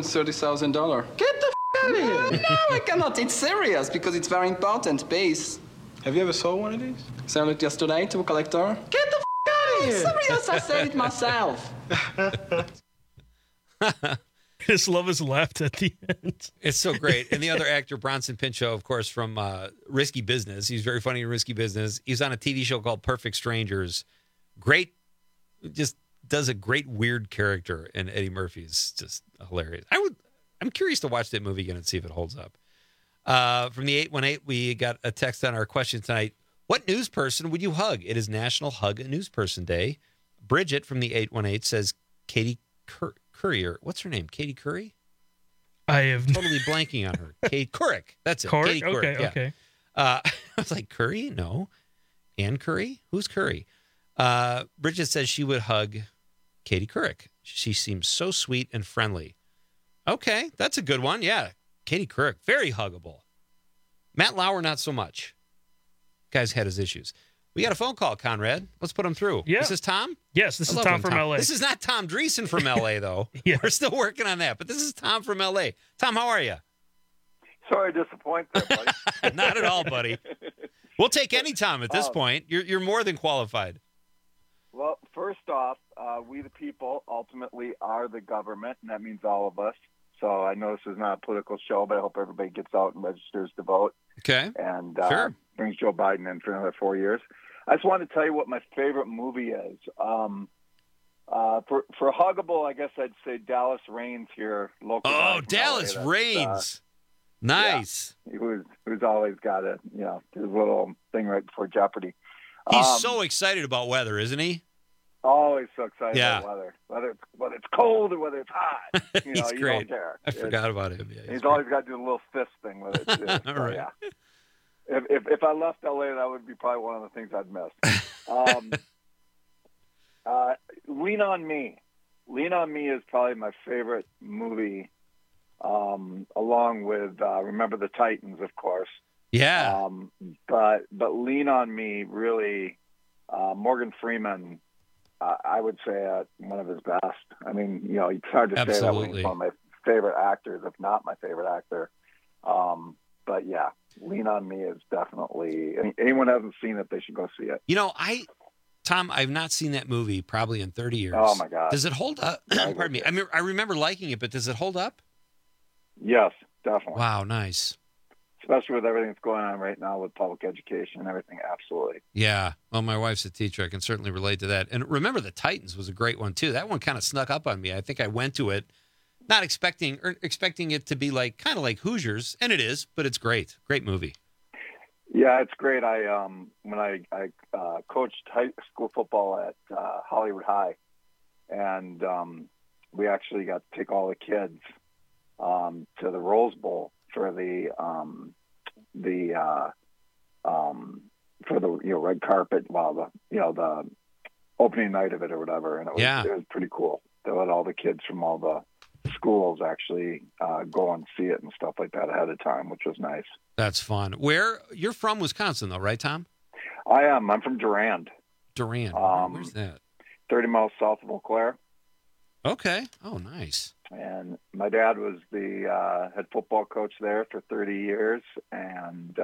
$130,000.
Get the out of here.
No, I cannot. It's serious because it's very important piece.
Have you ever sold one of these?
So I looked yesterday to a collector. Get the out of here! Somebody else, I said it myself.
I just love his laugh at the end.
It's so great. And the other actor, Bronson Pinchot, of course, from Risky Business. He's very funny in Risky Business. He's on a TV show called Perfect Strangers. Great, just does a great weird character. And Eddie Murphy is just hilarious. I'm curious to watch that movie again and see if it holds up. From the 818, we got a text on our question tonight. What news person would you hug? It is National Hug a News Person Day. Bridget from the 818 says Katie Courier. What's her name? Katie Curry?
I have
totally blanking on her. Katie Couric. That's it. Katie Couric.
Okay,
yeah.
okay.
I was like, Curry? No. Ann Curry? Who's Curry? Bridget says she would hug Katie Couric. She seems so sweet and friendly. Okay, that's a good one. Yeah. Katie Couric, very huggable. Matt Lauer, not so much. Guy's had his issues. We got a phone call, Conrad. Let's put him through.
Yeah.
Is this Tom?
Yes, this is Tom from LA.
This is not Tom Dreesen from LA, though.
Yeah.
We're still working on that, but this is Tom from LA. Tom, how are you?
Sorry to disappoint there, buddy.
Not at all, buddy. We'll take any Tom at this point. You're more than qualified.
Well, first off, we the people ultimately are the government, and that means all of us. So I know this is not a political show, but I hope everybody gets out and registers to vote.
Okay.
And
sure.
Brings Joe Biden in for another 4 years. I just wanted to tell you what my favorite movie is. For huggable, I guess I'd say Dallas Reigns here. Local.
Oh, Dallas Reigns. Nice.
Yeah, who's always got his little thing right before Jeopardy.
He's so excited about weather, isn't he?
Always so excited about weather. Whether it's cold or whether it's hot.
He's
you
great.
Don't care.
I forgot about him. Yeah,
he's always got to do the little fist thing with it.
All right.
Yeah. If I left LA, that would be probably one of the things I'd miss. Lean on Me. Lean on Me is probably my favorite movie, along with Remember the Titans, of course.
Yeah.
But Lean on Me really, Morgan Freeman, I would say one of his best. I mean, it's hard to say that when he's one of my favorite actors, if not my favorite actor. But yeah, Lean on Me is definitely, anyone hasn't seen it, they should go see it.
Tom, I've not seen that movie probably in 30 years.
Oh my God.
Does it hold up? Pardon me. I remember liking it, but does it hold up?
Yes, definitely.
Wow, nice.
Especially with everything that's going on right now with public education and everything, absolutely.
Yeah. Well, my wife's a teacher. I can certainly relate to that. And Remember the Titans was a great one, too. That one kind of snuck up on me. I think I went to it not expecting it to be kind of like Hoosiers, and it is, but it's great. Great movie.
Yeah, it's great. When I coached high school football at Hollywood High, and we actually got to take all the kids to the Rose Bowl for the red carpet, the opening night of it or whatever, and it was pretty cool. They let all the kids from all the schools actually go and see it and stuff like that ahead of time, which was nice.
That's fun. Where you're from, Wisconsin, though, right, Tom?
I am. I'm from Durand.
Durand. Where's that?
30 miles south of Eau Claire.
Okay. Oh, nice.
And my dad was the head football coach there for 30 years, and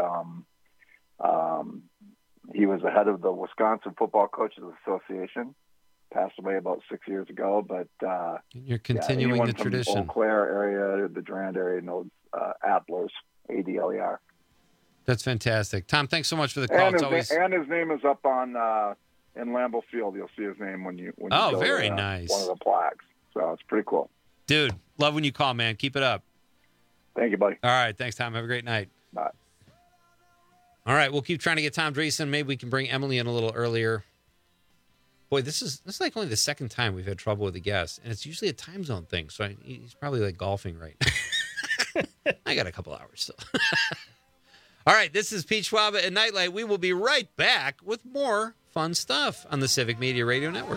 he was the head of the Wisconsin Football Coaches Association. Passed away about 6 years ago, but
you're continuing the tradition.
Eau Claire area, the Durand area knows Adler's, ADLER.
That's fantastic, Tom. Thanks so much for the call.
And his name is up on in Lambeau Field. You'll see his name when you go
very
to,
nice.
One of the plaques. So it's pretty cool.
Dude, love when you call, man. Keep it up.
Thank you, buddy.
All right, thanks, Tom. Have a great night.
Bye.
All right, we'll keep trying to get Tom Dreesen. Maybe we can bring Emily in a little earlier. Boy, this is like only the second time we've had trouble with a guest, and it's usually a time zone thing. So he's probably like golfing right now. I got a couple hours still. All right, this is Pete Schwab at Nightlight. We will be right back with more fun stuff on the Civic Media Radio Network.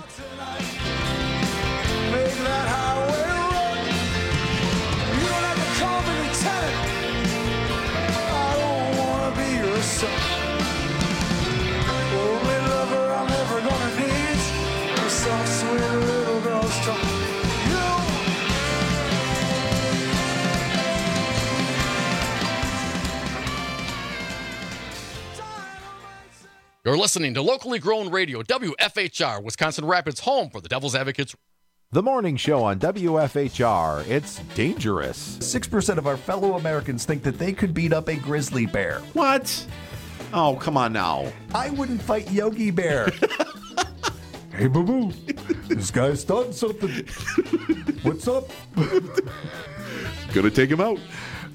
You're listening to locally grown radio, WFHR, Wisconsin Rapids, home for the Devil's Advocates.
The morning show on WFHR. It's dangerous.
6% of our fellow Americans think that they could beat up a grizzly bear.
What? Oh, come on now.
I wouldn't fight Yogi Bear. Hey, boo-boo. This guy's starting something. What's up?
Gonna take him out.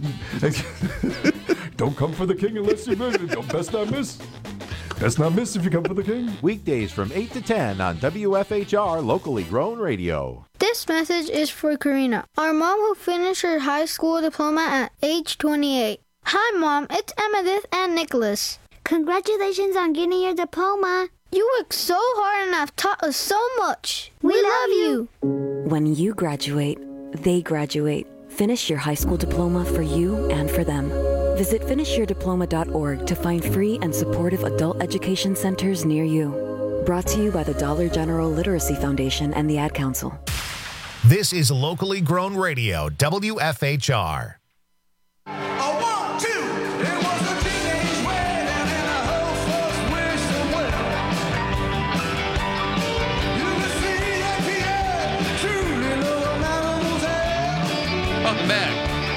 Don't come for the king unless you miss. Best not miss. Best not miss if you come for the king.
Weekdays from 8 to 10 on WFHR, locally grown radio.
This message is for Karina, our mom who finished her high school diploma at age 28. Hi, Mom. It's Emmettith and Nicholas. Congratulations on getting your diploma. You worked so hard and have taught us so much. We love you.
When you graduate, they graduate. Finish your high school diploma for you and for them. Visit finishyourdiploma.org to find free and supportive adult education centers near you. Brought to you by the Dollar General Literacy Foundation and the Ad Council.
This is locally grown radio, WFHR.
Welcome back.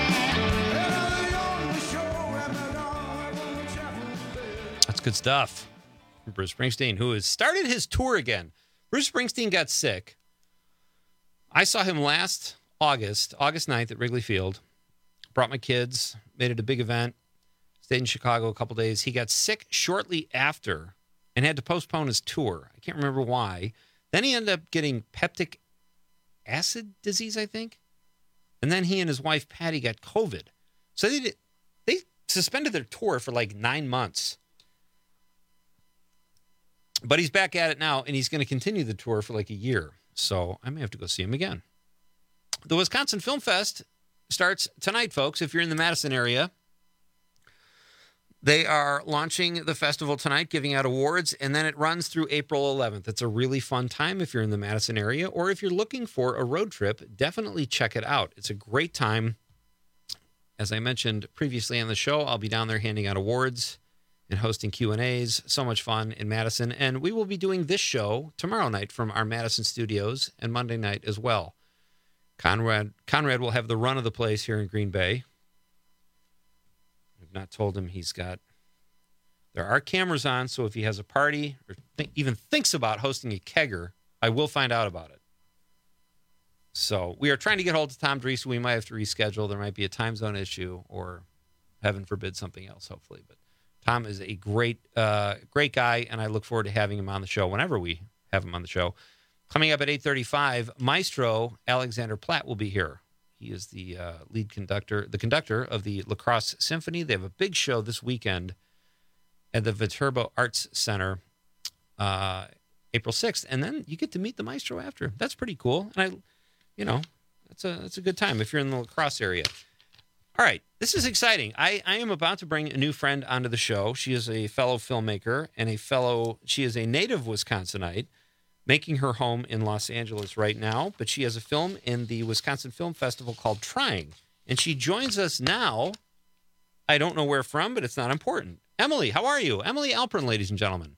That's good stuff. Bruce Springsteen, who has started his tour again. Bruce Springsteen got sick. I saw him last August 9th at Wrigley Field. Brought my kids, made it a big event. Stayed in Chicago a couple days. He got sick shortly after and had to postpone his tour. I can't remember why. Then he ended up getting peptic acid disease, I think. And then he and his wife, Patty, got COVID. So they suspended their tour for like 9 months. But he's back at it now, and he's going to continue the tour for like a year. So I may have to go see him again. The Wisconsin Film Fest starts tonight, folks. If you're in the Madison area, they are launching the festival tonight, giving out awards, and then it runs through April 11th. It's a really fun time if you're in the Madison area, or if you're looking for a road trip, definitely check it out. It's a great time. As I mentioned previously on the show, I'll be down there handing out awards and hosting Q&As. So much fun in Madison. And we will be doing this show tomorrow night from our Madison studios and Monday night as well. Conrad will have the run of the place here in Green Bay. I've not told him there are cameras on, so if he has a party or even thinks about hosting a kegger, I will find out about it. So we are trying to get hold of Tom Dreesen. We might have to reschedule. There might be a time zone issue or, heaven forbid, something else, hopefully. But Tom is a great guy, and I look forward to having him on the show whenever we have him on the show. Coming up at 8:35, Maestro Alexander Platt will be here. He is the the conductor of the La Crosse Symphony. They have a big show this weekend at the Viterbo Arts Center, April 6th, and then you get to meet the maestro after. That's pretty cool, and that's a good time if you're in the La Crosse area. All right, this is exciting. I am about to bring a new friend onto the show. She is a fellow filmmaker and she is a native Wisconsinite, making her home in Los Angeles right now, but she has a film in the Wisconsin Film Festival called Trying, and she joins us now. I don't know where from, but it's not important. Emily, how are you? Emily Alpern, ladies and gentlemen.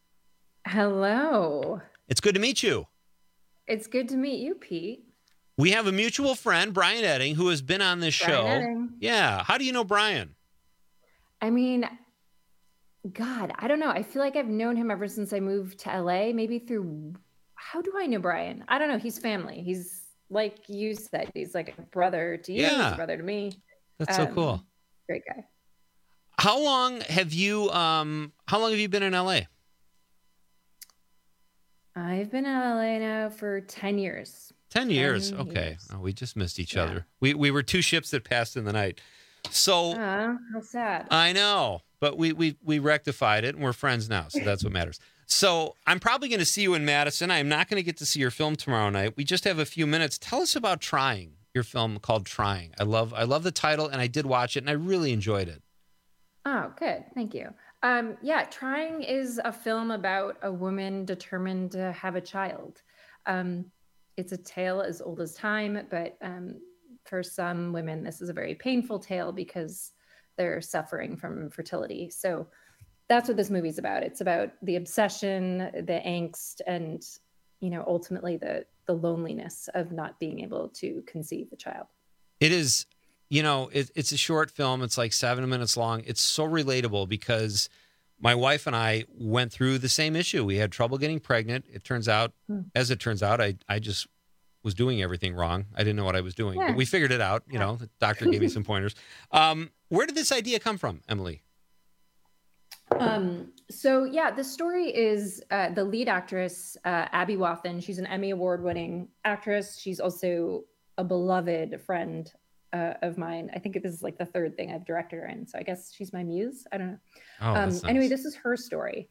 Hello.
It's good to meet you.
It's good to meet you, Pete.
We have a mutual friend, Brian Edding, who has been on this show.
Edding.
Yeah. How do you know Brian?
I mean, God, I don't know. I feel like I've known him ever since I moved to LA, maybe through... How do I know Brian? I don't know. He's family. He's like you said, he's like a brother to you, he's a brother to me.
That's so cool.
Great guy.
How long have you been in LA?
I've been in LA now for 10 years.
10 years. Okay. Oh, we just missed each other. We were two ships that passed in the night. So
how sad.
I know, but we rectified it and we're friends now. So that's what matters. So I'm probably going to see you in Madison. I'm not going to get to see your film tomorrow night. We just have a few minutes. Tell us about Trying, your film called Trying. I love the title, and I did watch it, and I really enjoyed it.
Oh, good. Thank you. Trying is a film about a woman determined to have a child. It's a tale as old as time, but for some women, this is a very painful tale because they're suffering from infertility. So that's what this movie's about. It's about the obsession, the angst, and, ultimately the loneliness of not being able to conceive a child.
It is, it's a short film. It's like 7 minutes long. It's so relatable because my wife and I went through the same issue. We had trouble getting pregnant. It turns out, I just was doing everything wrong. I didn't know what I was doing, but we figured it out. The doctor gave me some pointers. Where did this idea come from, Emily?
The story is the lead actress, Abby Wathan. She's an Emmy Award-winning actress. She's also a beloved friend of mine. I think this is like the third thing I've directed her in. So I guess she's my muse. I don't know.
Oh, that's nice.
Anyway, this is her story.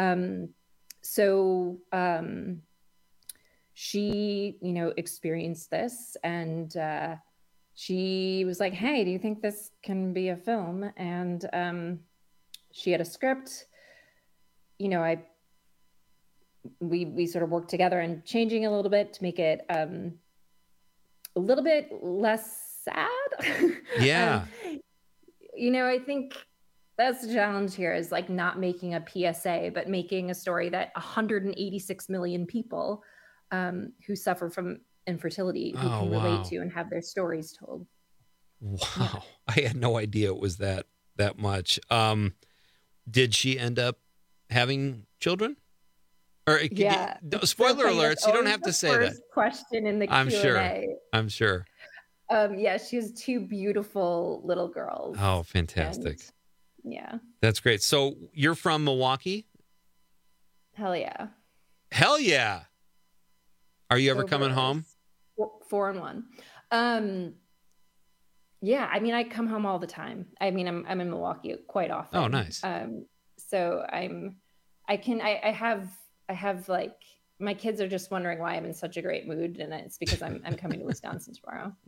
She, experienced this, and she was like, hey, do you think this can be a film? And she had a script. We sort of worked together on changing a little bit to make it a little bit less sad.
Yeah.
I think that's the challenge here, is like not making a PSA, but making a story that 186 million people who suffer from infertility who can relate to and have their stories told.
Wow. Yeah. I had no idea it was that much. Did she end up having children? Or spoiler alerts, you don't have to say that.
First question in the Q&A.
I'm sure.
She has 2 beautiful little girls.
Oh, fantastic.
Yeah.
That's great. So you're from Milwaukee?
Hell yeah.
Hell yeah. Are you ever coming home?
4 and 1. Yeah, I mean, I come home all the time. I mean, I'm in Milwaukee quite often.
Oh, nice.
So I have like, my kids are just wondering why I'm in such a great mood, and it's because I'm coming to Wisconsin tomorrow.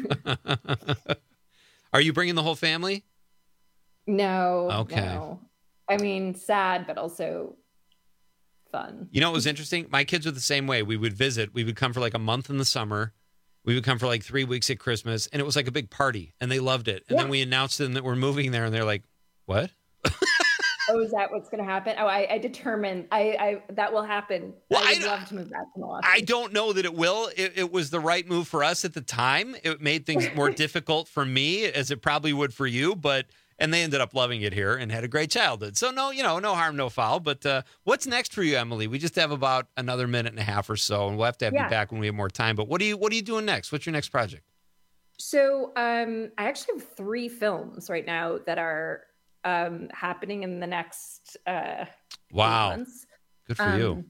Are you bringing the whole family?
No.
Okay.
No. I mean, sad, but also fun.
You know what was interesting? My kids were the same way. We would visit. We would come for like a month in the summer. We would come for like 3 weeks at Christmas, and it was like a big party, and they loved it. And then we announced to them that we're moving there, and they're like, what?
Oh, is that what's going to happen? Oh, I determined that will happen.
Well,
I would love to move back to Milwaukee.
I don't know that it will. It was the right move for us at the time. It made things more difficult for me, as it probably would for you, and they ended up loving it here and had a great childhood. So no harm, no foul. But what's next for you, Emily? We just have about another minute and a half or so, and we'll have to have you back when we have more time. But what are you doing next? What's your next project?
So I actually have 3 films right now that are happening in the next 8 months.
Good for you.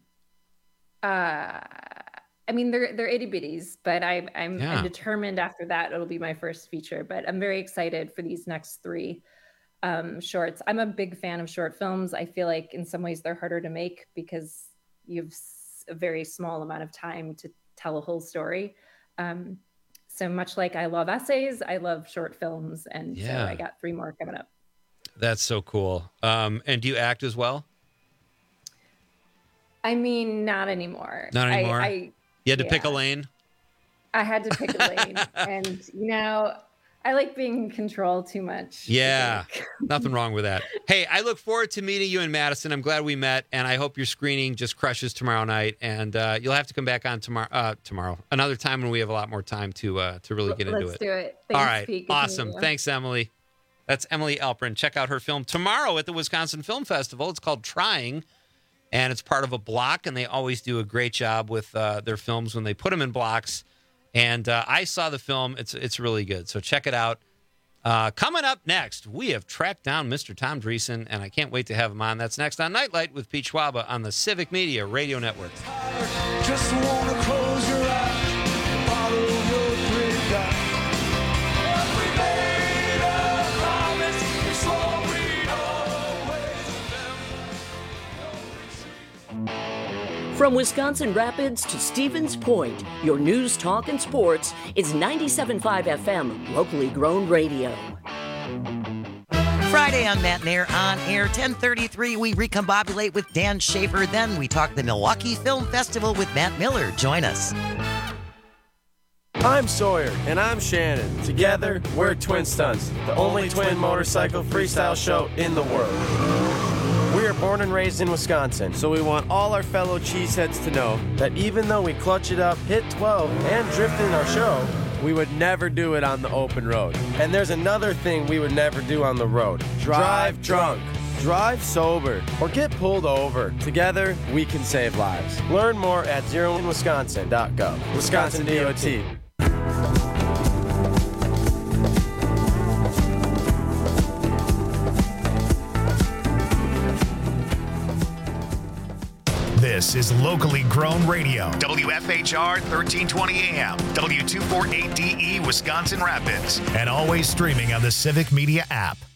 I mean, they're itty bitties, but I'm determined after that it'll be my first feature. But I'm very excited for these next 3 shorts. I'm a big fan of short films. I feel like in some ways they're harder to make because you have a very small amount of time to tell a whole story. So much like I love essays, I love short films, and so I got 3 more coming up.
That's so cool. And do you act as well?
I mean, not anymore.
Not anymore? You had to pick a lane?
I had to pick a lane. And, I like being in control too much.
Yeah, nothing wrong with that. Hey, I look forward to meeting you in Madison. I'm glad we met, and I hope your screening just crushes tomorrow night. And you'll have to come back on tomorrow, another time when we have a lot more time to really get into it.
Let's do it.
Thanks, all right, Pete. Awesome. Thanks, Emily. That's Emily Alperin. Check out her film tomorrow at the Wisconsin Film Festival. It's called Trying, and it's part of a block, and they always do a great job with their films when they put them in blocks. And I saw the film. It's really good. So check it out. Coming up next, we have tracked down Mr. Tom Dreesen, and I can't wait to have him on. That's next on Nightlight with Pete Schwaba on the Civic Media Radio Network.
Just wanna close your eyes, follow your great God. We made a promise, we swore we'd always remember.
From Wisconsin Rapids to Stevens Point, your news, talk, and sports is 97.5 FM, locally grown radio.
Friday on Matt and Air on air, 10:33, we recombobulate with Dan Schaefer. Then we talk the Milwaukee Film Festival with Matt Miller. Join us.
I'm Sawyer. And I'm Shannon. Together, we're Twin Stunts, the only twin motorcycle freestyle show in the world. born and raised in Wisconsin, so we want all our fellow cheeseheads to know that even though we clutch it up, hit 12, and drift in our show, we would never do it on the open road. And there's another thing we would never do on the road. Drive drunk. Drive sober. Or get pulled over. Together, we can save lives. Learn more at zeroinwisconsin.gov. Wisconsin DOT.
This is locally grown radio. WFHR 1320 AM, W248DE, Wisconsin Rapids. And always streaming on the Civic Media app.